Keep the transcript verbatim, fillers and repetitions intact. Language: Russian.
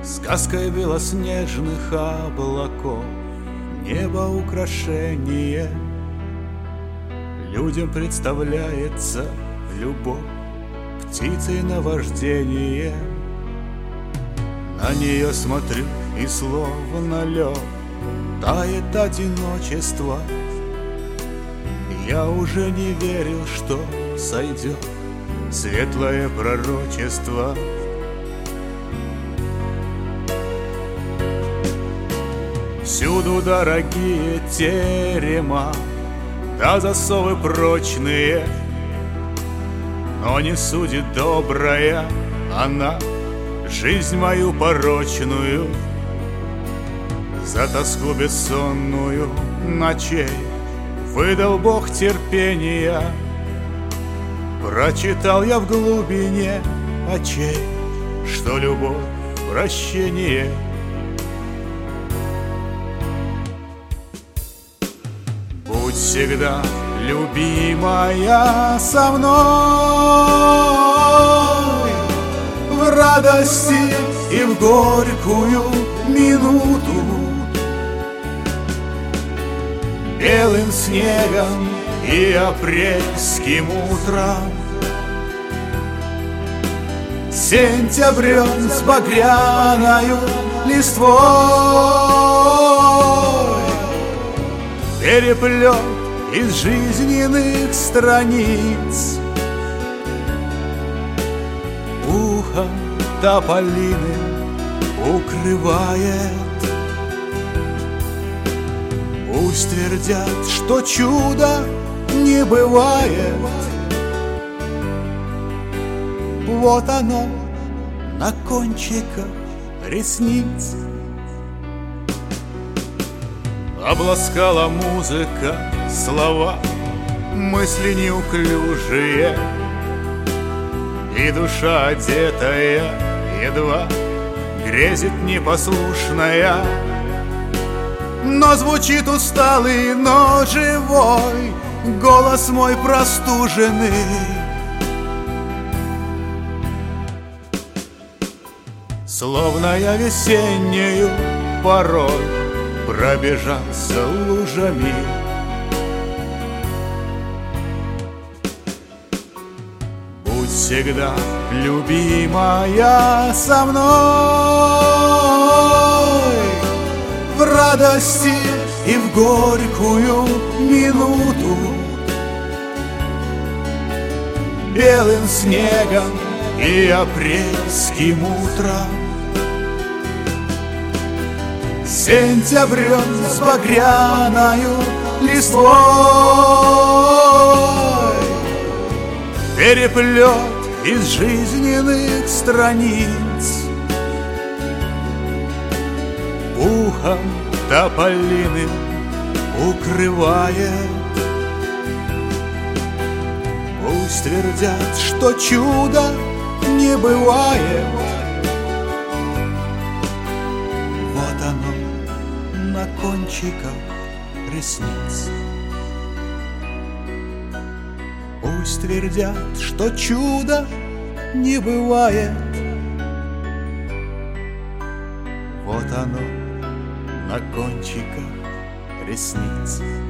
Сказкой белоснежных облаков небо украшение. Людям представляется любовь птицей наваждение. На нее смотрю, и словно лед тает одиночество. Я уже не верил, что сойдет светлое пророчество. Всюду дорогие терема, да засовы прочные, но не судит добрая она жизнь мою порочную. За тоску бессонную ночей выдал Бог терпения. Прочитал я в глубине очей, что любовь — прощение. Будь всегда, любимая, со мной в радости и в горькую минуту. Белым снегом и апрельским утром, сентябрем с багряною листвой, переплет из жизненных страниц, ухом тополины укрывает. Пусть твердят, что чудо не бывает. Вот оно на кончиках ресниц. Обласкала музыка слова, мысли неуклюжие, и душа одетая едва грезит непослушная. Но звучит усталый, но живой голос мой простуженный. Словно я весеннею порой пробежался лужами. Будь всегда, любимая, со мной в радости и в горькую минуту. Белым снегом и апрельским утром, сентябрем с багряною листвой, переплет из жизненных страниц, ухом тополины укрывает. Пусть твердят, что чудо не бывает. Вот оно на кончиках ресниц. Пусть твердят, что чудо не бывает. Вот оно на кончиках ресниц.